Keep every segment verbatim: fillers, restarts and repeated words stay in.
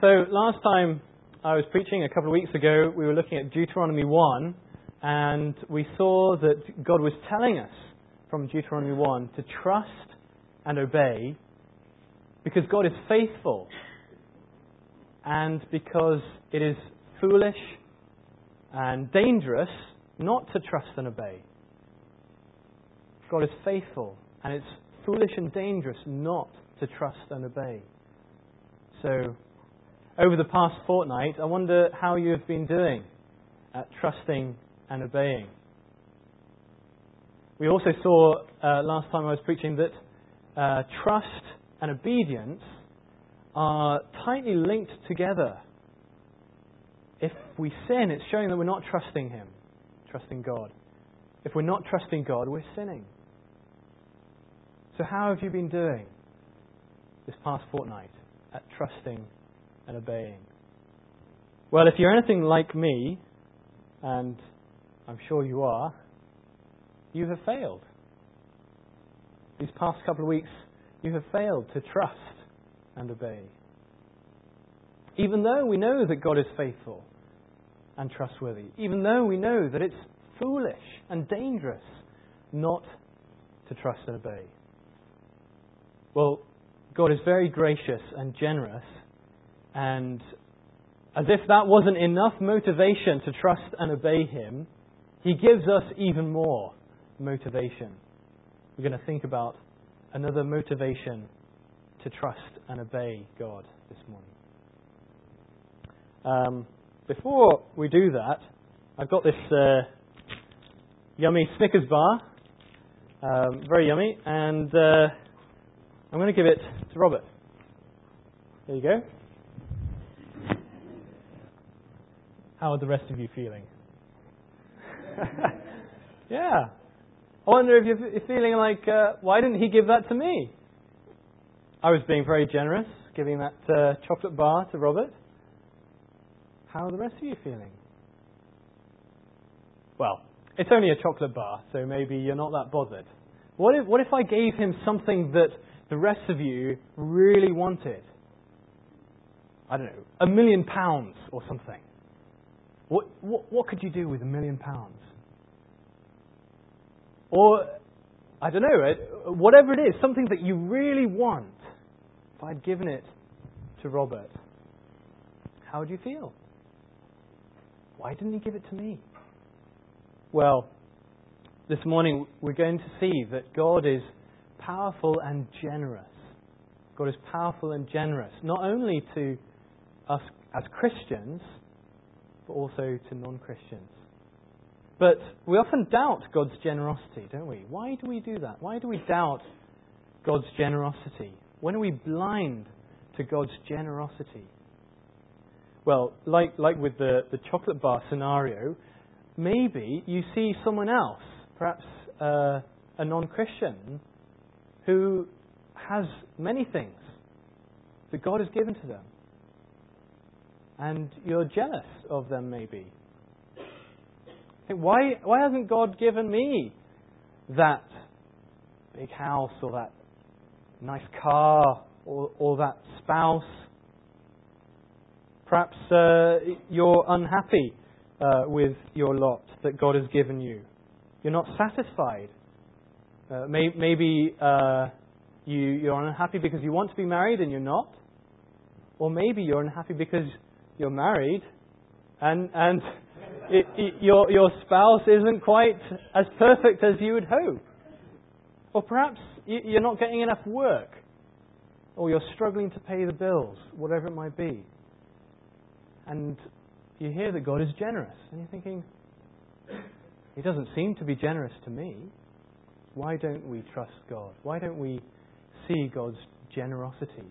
So last time I was preaching, a couple of weeks ago, we were looking at Deuteronomy one, and we saw that God was telling us from Deuteronomy one to trust and obey because God is faithful and because it is foolish and dangerous not to trust and obey. God is faithful and it's foolish and dangerous not to trust and obey. So, over the past fortnight, I wonder how you have been doing at trusting and obeying. We also saw uh, last time I was preaching that uh, trust and obedience are tightly linked together. If we sin, it's showing that we're not trusting Him, trusting God. If we're not trusting God, we're sinning. So how have you been doing this past fortnight at trusting and obeying? Well, if you're anything like me, and I'm sure you are, you have failed. These past couple of weeks, you have failed to trust and obey. Even though we know that God is faithful and trustworthy, even though we know that it's foolish and dangerous not to trust and obey. Well, God is very gracious and generous, and as if that wasn't enough motivation to trust and obey Him, He gives us even more motivation. We're going to think about another motivation to trust and obey God this morning. Um, before we do that, I've got this uh, yummy Snickers bar, um, very yummy, and uh, I'm going to give it to Robert. There you go. How are the rest of you feeling? Yeah. I wonder if you're feeling like, uh, why didn't he give that to me? I was being very generous, giving that uh, chocolate bar to Robert. How are the rest of you feeling? Well, it's only a chocolate bar, so maybe you're not that bothered. What if, what if I gave him something that the rest of you really wanted? I don't know, a million pounds or something. What, what what could you do with a million pounds? Or, I don't know, whatever it is, something that you really want. If I'd given it to Robert, how would you feel? Why didn't he give it to me? Well, this morning we're going to see that God is powerful and generous. God is powerful and generous, not only to us as Christians, but also to non-Christians. But we often doubt God's generosity, don't we? Why do we do that? Why do we doubt God's generosity? When are we blind to God's generosity? Well, like like with the, the chocolate bar scenario, maybe you see someone else, perhaps uh, a non-Christian, who has many things that God has given to them. And you're jealous of them, maybe. Think, why, why hasn't God given me that big house or that nice car or, or that spouse? Perhaps uh, you're unhappy uh, with your lot that God has given you. You're not satisfied. Uh, may, maybe uh, you, you're unhappy because you want to be married and you're not. Or maybe you're unhappy because you're married and and it, it, your your spouse isn't quite as perfect as you would hope. Or perhaps you're not getting enough work, or you're struggling to pay the bills, whatever it might be. And you hear that God is generous, and you're thinking, He doesn't seem to be generous to me. Why don't we trust God? Why don't we see God's generosity?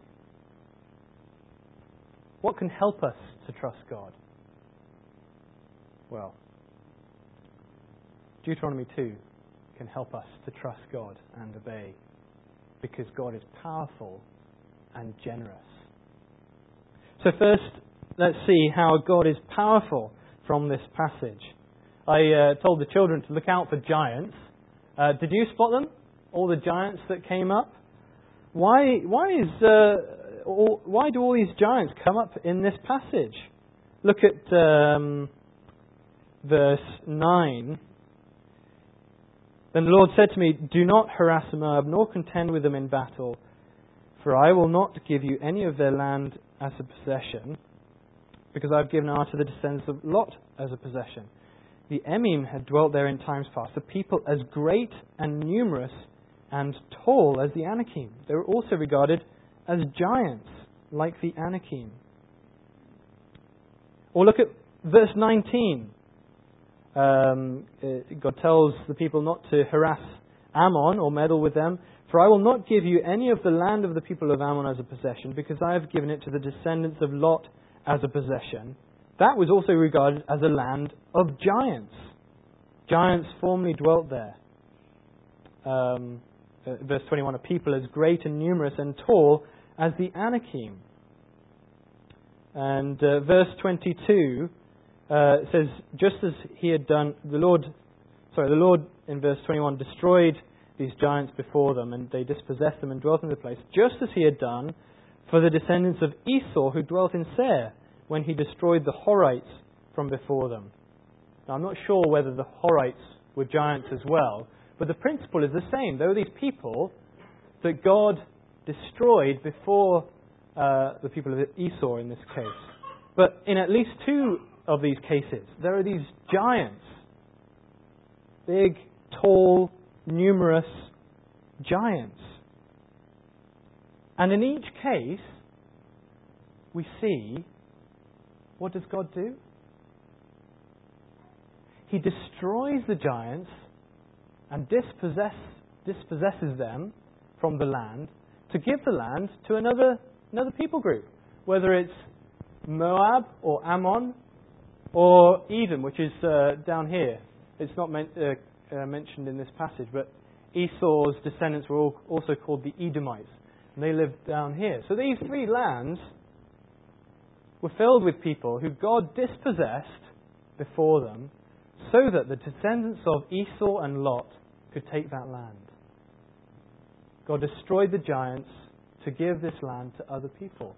What can help us to trust God? Well, Deuteronomy two can help us to trust God and obey, because God is powerful and generous. So first, let's see how God is powerful from this passage. I uh, told the children to look out for giants. Uh, did you spot them? All the giants that came up? Why, why is... Uh, all, why do all these giants come up in this passage? Look at um, verse nine. Then the Lord said to me, "Do not harass Moab, nor contend with them in battle, for I will not give you any of their land as a possession, because I have given Ar to the descendants of Lot as a possession. The Emim had dwelt there in times past, a people as great and numerous and tall as the Anakim. They were also regarded as giants, like the Anakim." Or look at verse nineteen. Um, God tells the people not to harass Ammon or meddle with them. "For I will not give you any of the land of the people of Ammon as a possession, because I have given it to the descendants of Lot as a possession." That was also regarded as a land of giants. Giants formerly dwelt there. Um, uh, verse twenty-one, "A people as great and numerous and tall as the Anakim." And uh, verse twenty-two uh, says, just as he had done, the Lord, sorry, the Lord in verse twenty-one destroyed these giants before them, and they dispossessed them and dwelt in the place, just as he had done for the descendants of Esau who dwelt in Seir, when he destroyed the Horites from before them. Now, I'm not sure whether the Horites were giants as well, but the principle is the same. There were these people that God destroyed before uh, the people of Esau in this case. But in at least two of these cases, there are these giants. Big, tall, numerous giants. And in each case, we see, what does God do? He destroys the giants and dispossess, dispossesses them from the land to give the land to another, another people group. Whether it's Moab or Ammon or Edom, which is uh, down here. It's not meant, uh, uh, mentioned in this passage, but Esau's descendants were all, also called the Edomites. And they lived down here. So these three lands were filled with people who God dispossessed before them so that the descendants of Esau and Lot could take that land. God destroyed the giants to give this land to other people.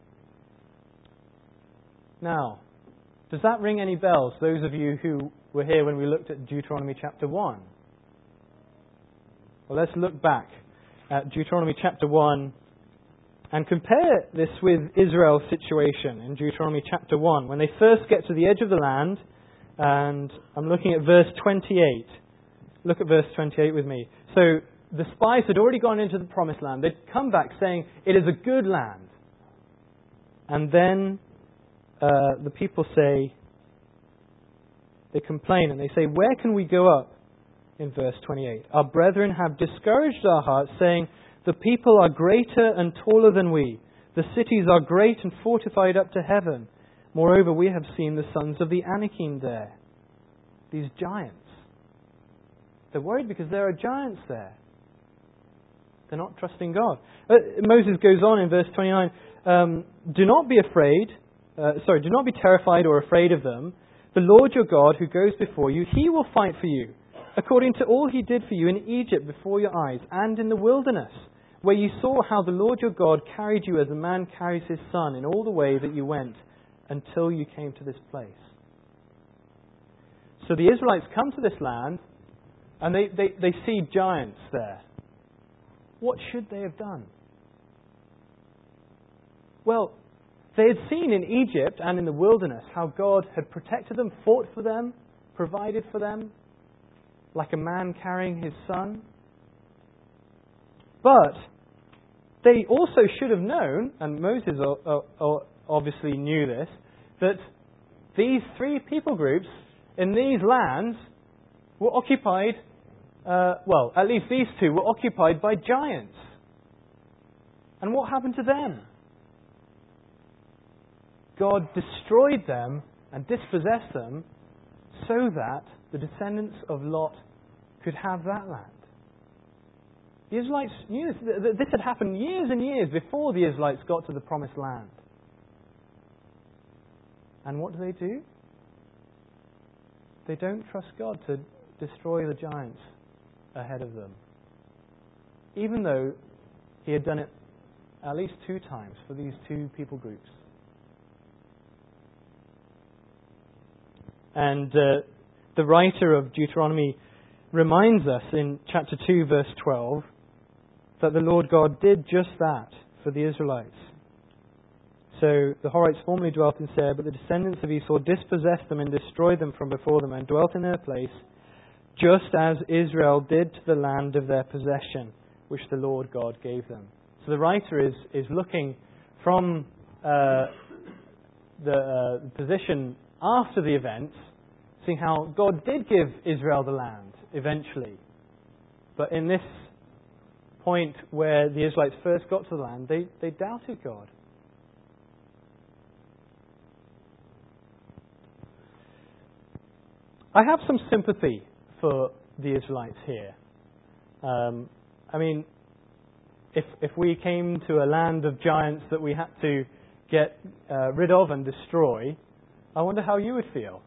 Now, does that ring any bells, those of you who were here when we looked at Deuteronomy chapter one? Well, let's look back at Deuteronomy chapter one and compare this with Israel's situation in Deuteronomy chapter one. When they first get to the edge of the land, and I'm looking at verse twenty-eight. Look at verse twenty-eight with me. So the spies had already gone into the promised land. They'd come back saying, it is a good land. And then uh, the people say, they complain and they say, where can we go up? In verse twenty-eight. Our brethren have discouraged our hearts, saying, the people are greater and taller than we. The cities are great and fortified up to heaven. Moreover, we have seen the sons of the Anakim there. These giants. They're worried because there are giants there. They're not trusting God. Uh, Moses goes on in verse twenty-nine. Um, do not be afraid. Uh, sorry, do not be terrified or afraid of them. The Lord your God who goes before you, He will fight for you, according to all He did for you in Egypt before your eyes, and in the wilderness, where you saw how the Lord your God carried you as a man carries his son in all the way that you went, until you came to this place. So the Israelites come to this land, and they, they, they see giants there. What should they have done? Well, they had seen in Egypt and in the wilderness how God had protected them, fought for them, provided for them, like a man carrying his son. But they also should have known, and Moses obviously knew this, that these three people groups in these lands were occupied, uh, well, at least these two were occupied by giants. And what happened to them? God destroyed them and dispossessed them so that the descendants of Lot could have that land. The Israelites knew this. This had happened years and years before the Israelites got to the promised land. And what do they do? They don't trust God to destroy the giants ahead of them. Even though He had done it at least two times for these two people groups. And uh, the writer of Deuteronomy reminds us in chapter two, verse twelve, that the Lord God did just that for the Israelites. So the Horites formerly dwelt in Seir, but the descendants of Esau dispossessed them and destroyed them from before them and dwelt in their place, just as Israel did to the land of their possession, which the Lord God gave them. So the writer is, is looking from uh, the uh, position after the events, seeing how God did give Israel the land eventually. But in this point where the Israelites first got to the land, they, they doubted God. I have some sympathy for the Israelites here. Um, I mean, if if we came to a land of giants that we had to get uh, rid of and destroy, I wonder how you would feel.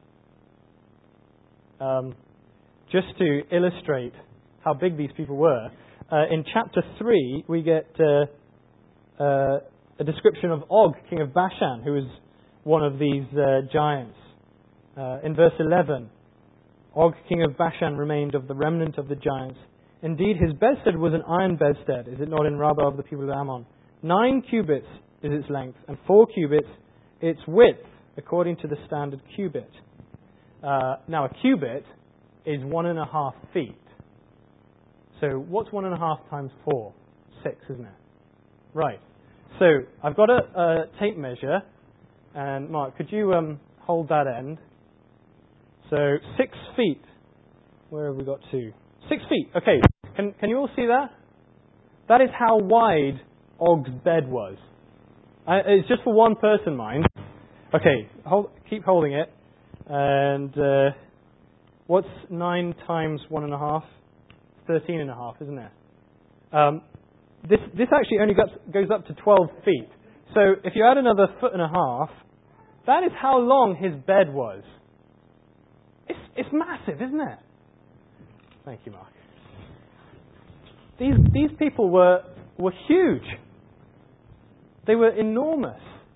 Um, just to illustrate how big these people were, uh, in chapter three we get uh, uh, a description of Og, king of Bashan, who was one of these uh, giants. Uh, in verse eleven, Og, king of Bashan, remained of the remnant of the giants. Indeed, his bedstead was an iron bedstead, is it not, in Rabbah of the people of Ammon? Nine cubits is its length, and four cubits its width, according to the standard cubit. Uh, now, a cubit is one and a half feet. So, what's one and a half times four? Six, isn't it? Right. So, I've got a, a tape measure, and Mark, could you um, hold that end? So, six feet. Where have we got to? Six feet. Okay. Can can you all see that? That is how wide Og's bed was. Uh, it's just for one person, mind. Okay. Hold, keep holding it. And uh, what's nine times one and a half? Thirteen and a half, isn't it? Um, this this actually only goes, goes up to twelve feet. So if you add another foot and a half, that is how long his bed was. It's it's massive, isn't it? Thank you, Mark. These these people were were huge. They were enormous.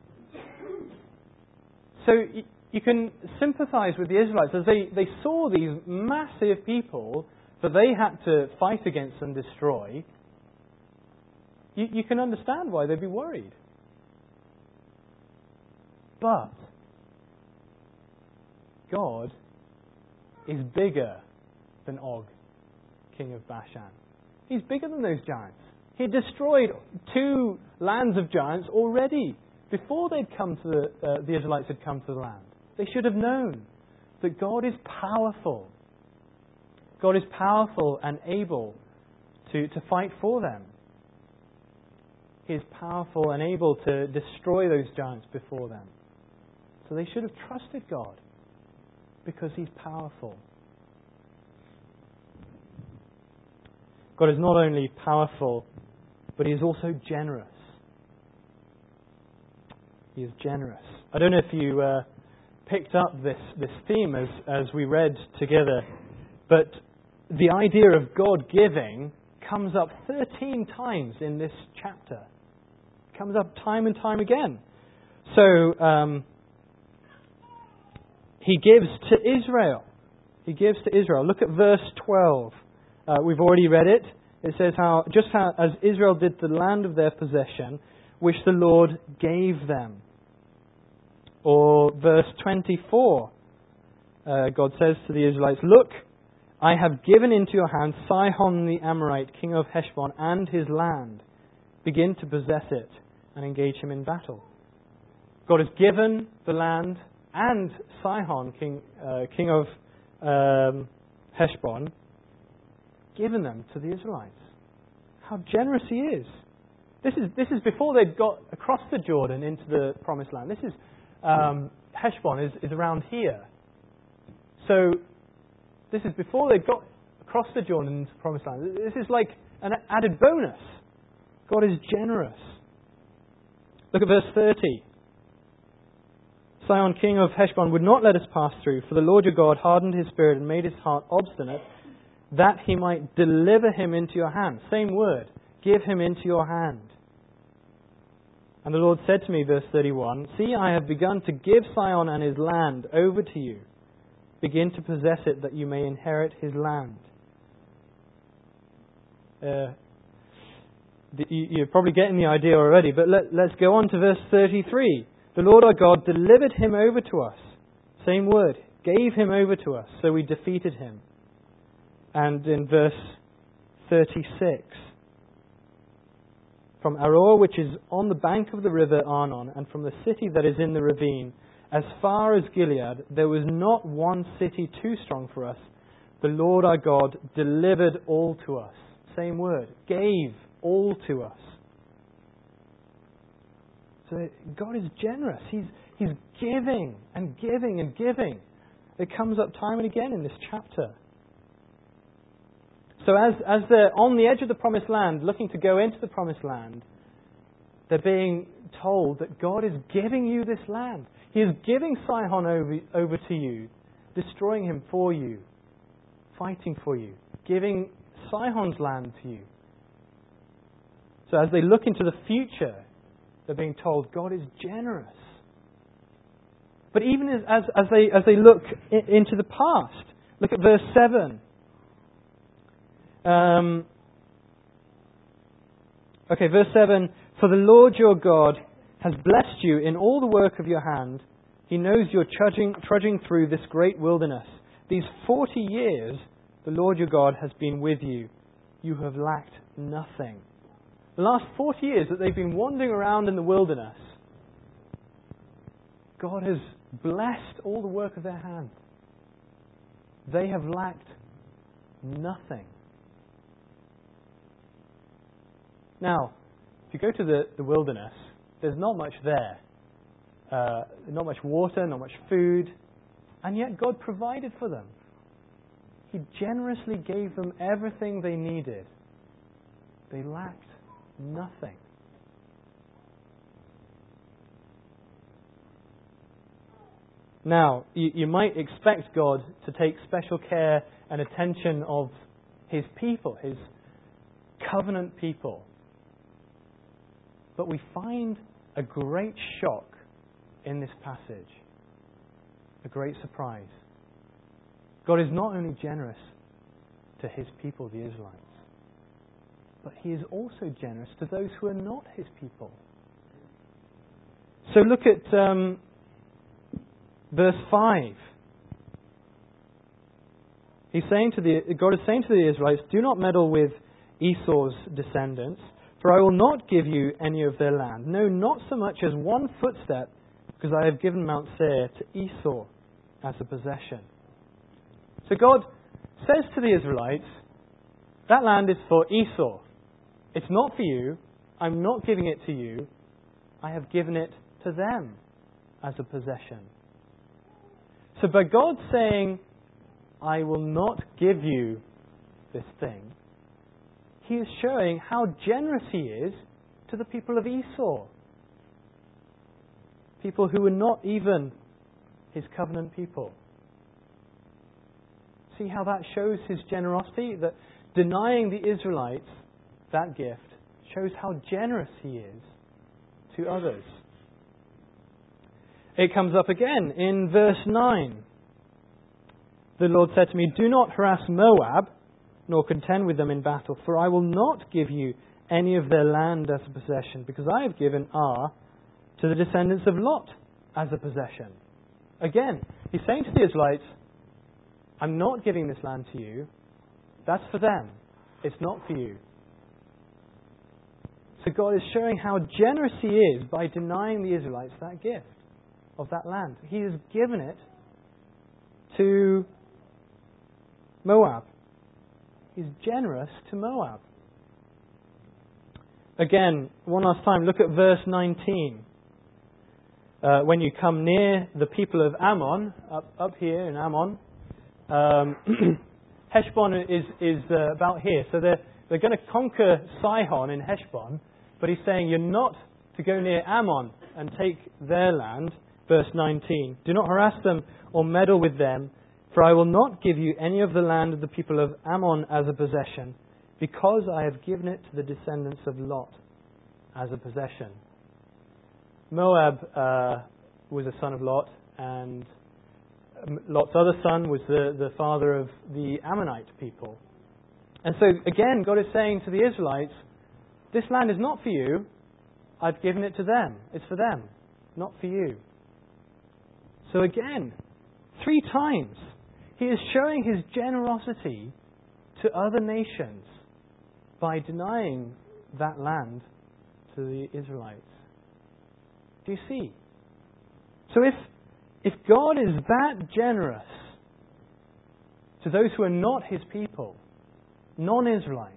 So you, you can sympathize with the Israelites as they, they saw these massive people that they had to fight against and destroy. You, you can understand why they'd be worried. But God is bigger than Og, king of Bashan. He's bigger than those giants. He destroyed two lands of giants already before they'd come to the, uh, the Israelites had come to the land. They should have known that God is powerful. God is powerful and able to, to fight for them. He is powerful and able to destroy those giants before them. So they should have trusted God because He's powerful. God is not only powerful, but He is also generous. He is generous. I don't know if you uh, picked up this, this theme as, as we read together, but the idea of God giving comes up thirteen times in this chapter. It comes up time and time again. So, um, He gives to Israel. He gives to Israel. Look at verse twelve. Uh, we've already read it. It says how, just how as Israel did the land of their possession, which the Lord gave them. Or verse twenty-four, uh, God says to the Israelites, look, I have given into your hand Sihon the Amorite, king of Heshbon, and his land. Begin to possess it and engage him in battle. God has given the land and Sihon, king, uh, king of um, Heshbon, given them to the Israelites. How generous He is. This is this is before they'd got across the Jordan into the Promised Land. This is um, Heshbon is, is around here. So this is before they got across the Jordan into the Promised Land. This is like an added bonus. God is generous. Look at verse thirty. Sihon, king of Heshbon, would not let us pass through, for the Lord your God hardened his spirit and made his heart obstinate, that He might deliver him into your hand. Same word. Give him into your hand. And the Lord said to me, verse thirty-one, see, I have begun to give Sihon and his land over to you. Begin to possess it, that you may inherit his land. Uh, you're probably getting the idea already, but let, let's go on to verse thirty-three. The Lord our God delivered him over to us. Same word. Gave him over to us, so we defeated him. And in verse thirty-six, from Aroer, which is on the bank of the river Arnon, and from the city that is in the ravine, as far as Gilead, there was not one city too strong for us. The Lord our God delivered all to us. Same word. Gave all to us. So God is generous. He's, he's giving and giving and giving. It comes up time and again in this chapter. So as, as they're on the edge of the promised land, looking to go into the promised land, they're being told that God is giving you this land. He is giving Sihon over, over to you, destroying him for you, fighting for you, giving Sihon's land to you. So as they look into the future, they're being told God is generous. But even as, as, as, they, as they look in, into the past, look at verse seven. Um, okay, verse seven. For the Lord your God has blessed you in all the work of your hand. He knows you're trudging, trudging through this great wilderness. These forty years, the Lord your God has been with you. You have lacked nothing. The last forty years that they've been wandering around in the wilderness, God has blessed all the work of their hand. They have lacked nothing. Now, if you go to the, the wilderness, there's not much there. Uh, not much water, not much food. And yet God provided for them. He generously gave them everything they needed. They lacked nothing. Now, you, you might expect God to take special care and attention of His people, His covenant people. But we find a great shock in this passage. A great surprise. God is not only generous to His people, the Israelites, but He is also generous to those who are not His people. So look at um, verse five. He's saying to the God is saying to the Israelites, "Do not meddle with Esau's descendants, for I will not give you any of their land. No, not so much as one footstep, because I have given Mount Seir to Esau as a possession." So God says to the Israelites, that land is for Esau. It's not for you. I'm not giving it to you. I have given it to them as a possession. So by God saying, I will not give you this thing, He is showing how generous He is to the people of Esau. People who were not even His covenant people. See how that shows His generosity? That denying the Israelites that gift shows how generous He is to others. It comes up again in verse nine. The Lord said to me, "Do not harass Moab, nor contend with them in battle, for I will not give you any of their land as a possession, because I have given Ar to the descendants of Lot as a possession." Again, He's saying to the Israelites, I'm not giving this land to you. That's for them. It's not for you. So God is showing how generous He is by denying the Israelites that gift of that land. He has given it to Moab. He's generous to Moab. Again, one last time, look at verse nineteen. Uh, when you come near the people of Ammon, up, up here in Ammon, um, Heshbon is, is uh, about here. So they're, they're going to conquer Sihon in Heshbon, but He's saying you're not to go near Ammon and take their land. Verse nineteen, "Do not harass them or meddle with them, for I will not give you any of the land of the people of Ammon as a possession, because I have given it to the descendants of Lot as a possession." Moab uh, was a son of Lot, and Lot's other son was the, the father of the Ammonite people. And so, again, God is saying to the Israelites, this land is not for you. I've given it to them. It's for them, not for you. So again, three times, He is showing His generosity to other nations by denying that land to the Israelites. Do you see? So if, if God is that generous to those who are not His people, non-Israelites,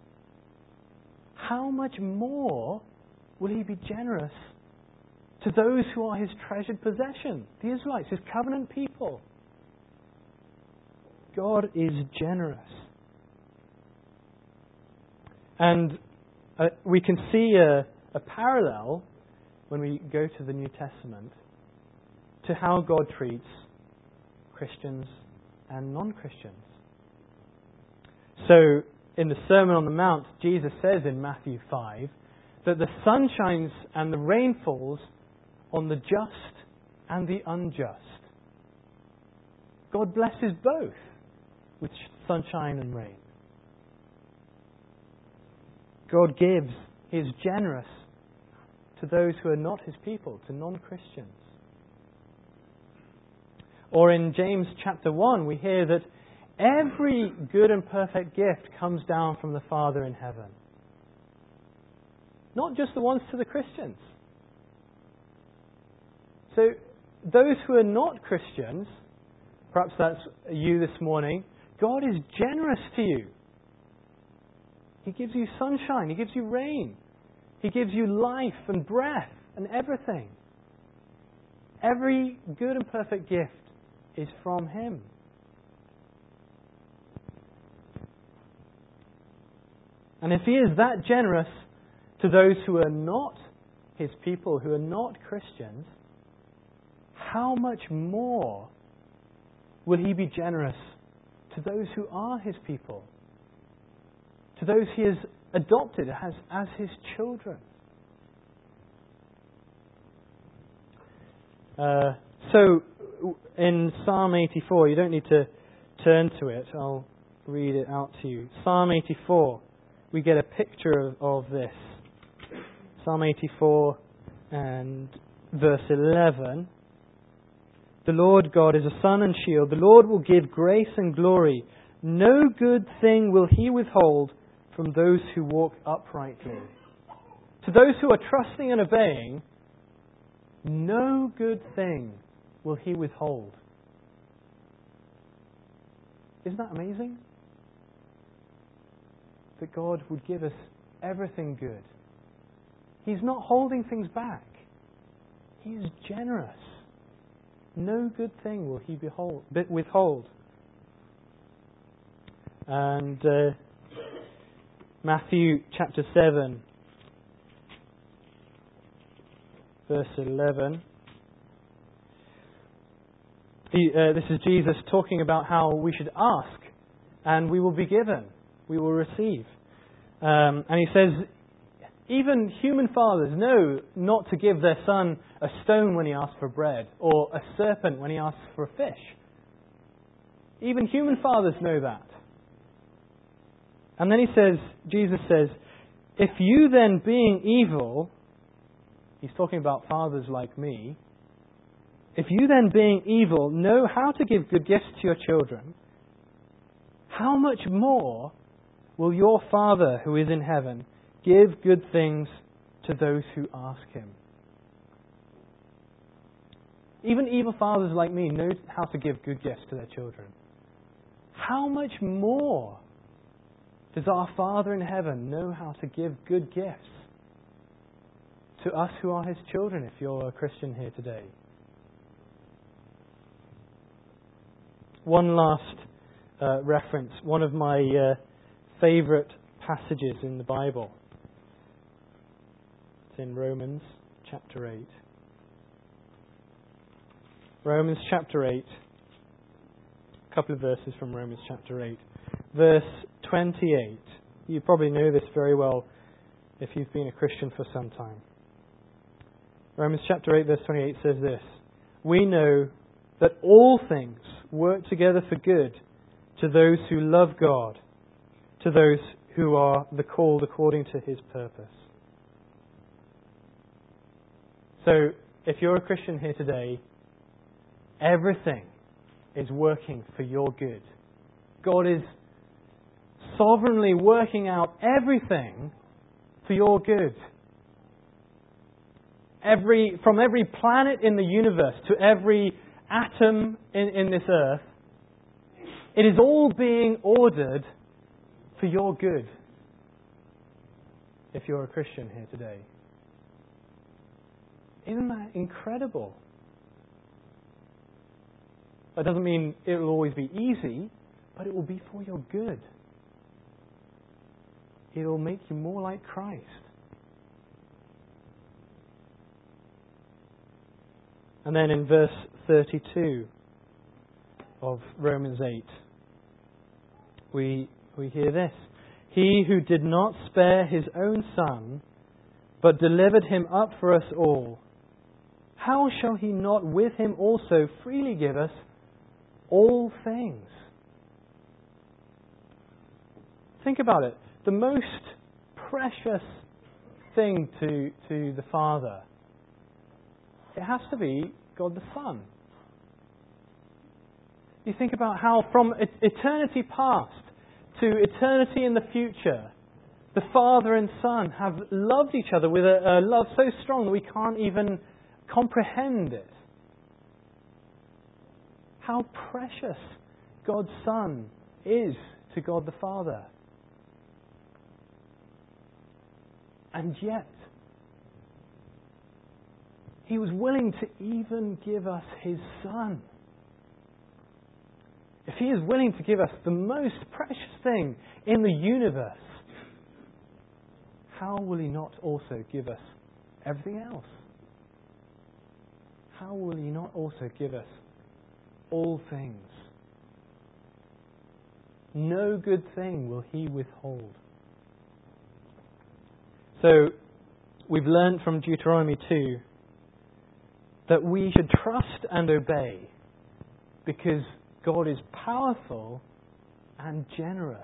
how much more will He be generous to those who are His treasured possession, the Israelites, His covenant people? God is generous. And uh, we can see a, a parallel when we go to the New Testament to how God treats Christians and non-Christians. So, in the Sermon on the Mount, Jesus says in Matthew five that the sun shines and the rain falls on the just and the unjust. God blesses both with sunshine and rain. God gives, He is generous to those who are not His people, to non-Christians. Or in James chapter one, we hear that every good and perfect gift comes down from the Father in heaven. Not just the ones to the Christians. So, those who are not Christians, perhaps that's you this morning, God is generous to you. He gives you sunshine, He gives you rain, He gives you life and breath and everything. Every good and perfect gift is from Him. And if He is that generous to those who are not His people, who are not Christians, how much more will He be generous to those who are His people? To those He has adopted as, as His children? Uh, so, in Psalm eighty-four, you don't need to turn to it. I'll read it out to you. Psalm eighty-four, we get a picture of, of this. Psalm eighty-four and verse eleven. The Lord God is a sun and shield. The Lord will give grace and glory. No good thing will He withhold from those who walk uprightly. To those who are trusting and obeying, no good thing will He withhold. Isn't that amazing? That God would give us everything good. He's not holding things back. He is generous. No good thing will He behold, withhold. And uh, Matthew chapter seven, verse eleven. He, uh, this is Jesus talking about how we should ask and we will be given. We will receive. Um, and He says, even human fathers know not to give their son a stone when he asks for bread, or a serpent when he asks for a fish. Even human fathers know that. And then He says, Jesus says, if you then being evil, He's talking about fathers like me, if you then being evil know how to give good gifts to your children, how much more will your Father who is in heaven give good things to those who ask Him? Even evil fathers like me know how to give good gifts to their children. How much more does our Father in heaven know how to give good gifts to us who are His children, if you're a Christian here today? One last uh, reference, one of my uh, favourite passages in the Bible. It's in Romans chapter eight. Romans chapter eight. A couple of verses from Romans chapter eight. Verse twenty-eight. You probably know this very well if you've been a Christian for some time. Romans chapter eight, verse twenty-eight says this: "We know that all things work together for good to those who love God, to those who are the called according to His purpose." So, if you're a Christian here today, everything is working for your good. God is sovereignly working out everything for your good. Every, from every planet in the universe to every atom in, in this earth, it is all being ordered for your good. If you're a Christian here today. Isn't that incredible? That doesn't mean it will always be easy, but it will be for your good. It will make you more like Christ. And then in verse thirty-two of Romans eight, we, we hear this: "He who did not spare His own Son, but delivered Him up for us all, how shall He not with Him also freely give us all things?" Think about it. The most precious thing to, to the Father, it has to be God the Son. You think about how from eternity past to eternity in the future, the Father and Son have loved each other with a, a love so strong that we can't even comprehend it. How precious God's Son is to God the Father. And yet, He was willing to even give us His Son. If He is willing to give us the most precious thing in the universe, how will He not also give us everything else? How will He not also give us all things? No good thing will He withhold. So, we've learned from Deuteronomy two that we should trust and obey because God is powerful and generous.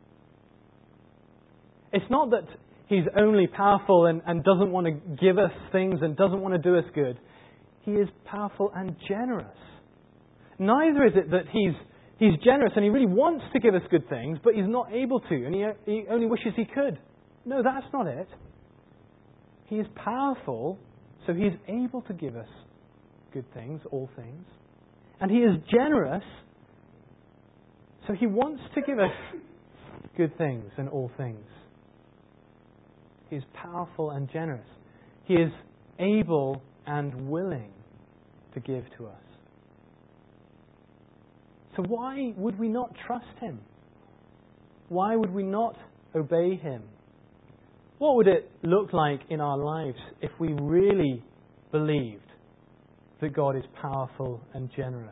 It's not that He's only powerful and, and doesn't want to give us things and doesn't want to do us good. He is powerful and generous. Neither is it that He's He's generous and He really wants to give us good things, but He's not able to, and He, he only wishes He could. No, that's not it. He is powerful, so He is able to give us good things, all things. And He is generous, so He wants to give us good things and all things. He is powerful and generous. He is able and willing to give to us. So why would we not trust Him? Why would we not obey Him? What would it look like in our lives if we really believed that God is powerful and generous?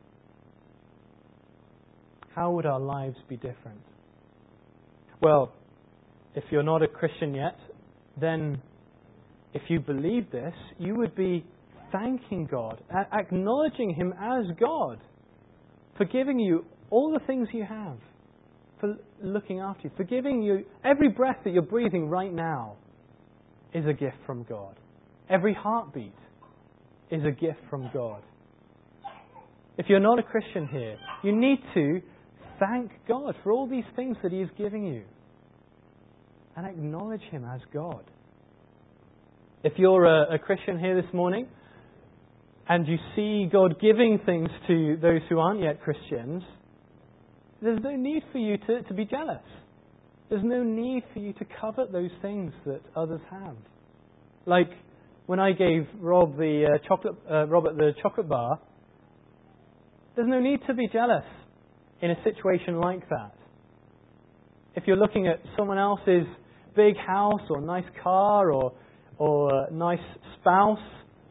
How would our lives be different? Well, if you're not a Christian yet, then if you believe this, you would be thanking God, acknowledging Him as God for giving you all the things you have, for looking after you, for giving you every breath that you're breathing right now is a gift from God. Every heartbeat is a gift from God. If you're not a Christian here, you need to thank God for all these things that He is giving you and acknowledge Him as God. If you're a, a Christian here this morning and you see God giving things to those who aren't yet Christians, there's no need for you to, to be jealous. There's no need for you to covet those things that others have. Like when I gave Rob the uh, chocolate, uh, Robert the chocolate bar, there's no need to be jealous in a situation like that. If you're looking at someone else's big house or nice car or or a nice spouse,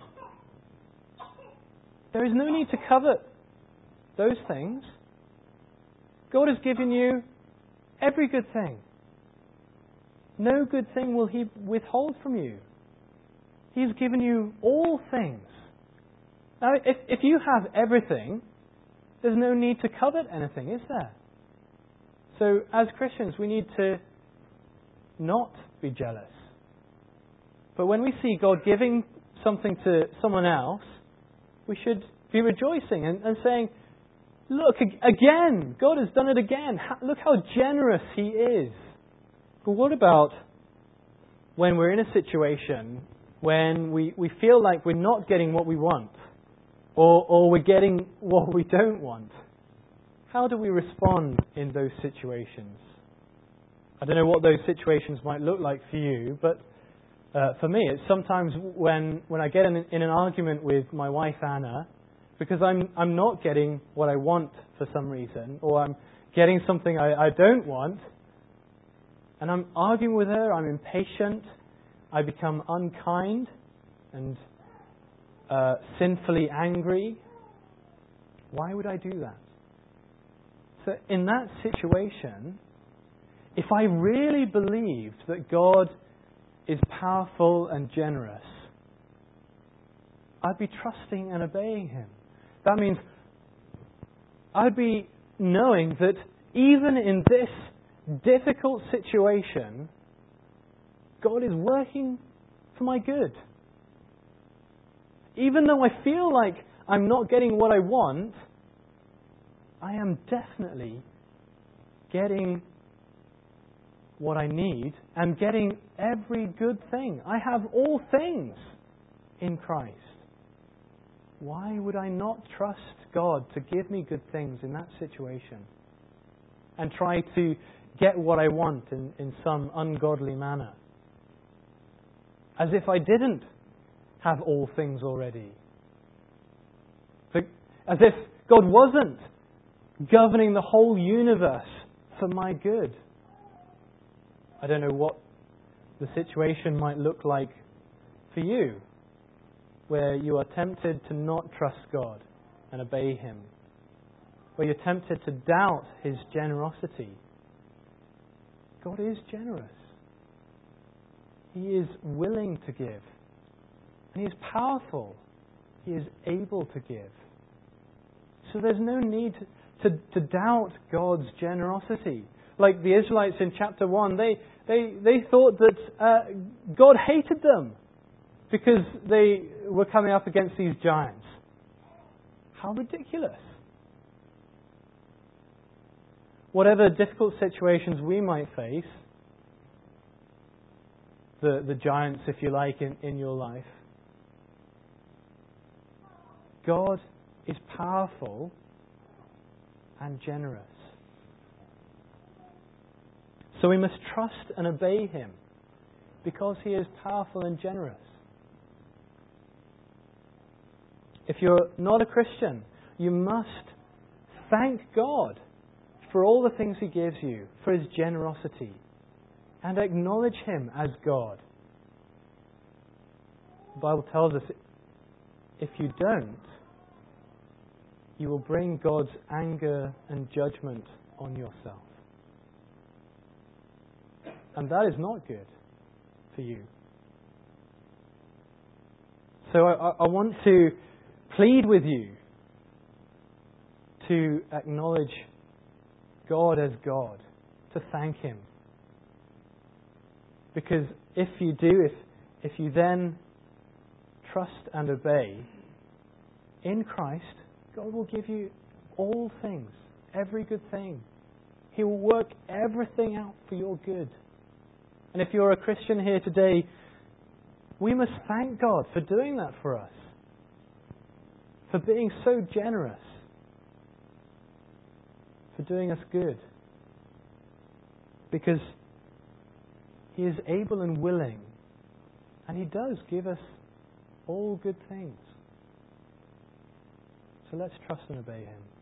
there is no need to covet those things. God has given you every good thing. No good thing will He withhold from you. He's given you all things. Now, if, if you have everything, there's no need to covet anything, is there? So, as Christians, we need to not be jealous. But when we see God giving something to someone else, we should be rejoicing and, and saying, look, again, God has done it again. Look how generous He is. But what about when we're in a situation when we, we feel like we're not getting what we want, or, or we're getting what we don't want? How do we respond in those situations? I don't know what those situations might look like for you, but uh, for me, it's sometimes when, when I get in, in an argument with my wife Anna, because I'm I'm not getting what I want for some reason, or I'm getting something I, I don't want, and I'm arguing with her, I'm impatient, I become unkind and uh, sinfully angry. Why would I do that? So in that situation, if I really believed that God is powerful and generous, I'd be trusting and obeying Him. That means I'd be knowing that even in this difficult situation, God is working for my good. Even though I feel like I'm not getting what I want, I am definitely getting what I need and getting every good thing. I have all things in Christ. Why would I not trust God to give me good things in that situation and try to get what I want in, in some ungodly manner? As if I didn't have all things already. As if God wasn't governing the whole universe for my good. I don't know what the situation might look like for you, where you are tempted to not trust God and obey Him, where you're tempted to doubt His generosity. God is generous. He is willing to give. And He is powerful. He is able to give. So there's no need to, to, to doubt God's generosity. Like the Israelites in chapter one, they, they, they thought that uh, God hated them because they were coming up against these giants. How ridiculous. Whatever difficult situations we might face, the, the giants, if you like, in, in your life, God is powerful and generous. So we must trust and obey Him because He is powerful and generous. If you're not a Christian, you must thank God for all the things He gives you, for His generosity, and acknowledge Him as God. The Bible tells us if you don't, you will bring God's anger and judgment on yourself. And that is not good for you. So I, I want to plead with you to acknowledge God as God, to thank Him. Because if you do, if, if you then trust and obey in Christ, God will give you all things, every good thing. He will work everything out for your good. And if you're a Christian here today, we must thank God for doing that for us. For being so generous. For doing us good. Because He is able and willing. And He does give us all good things. So let's trust and obey Him.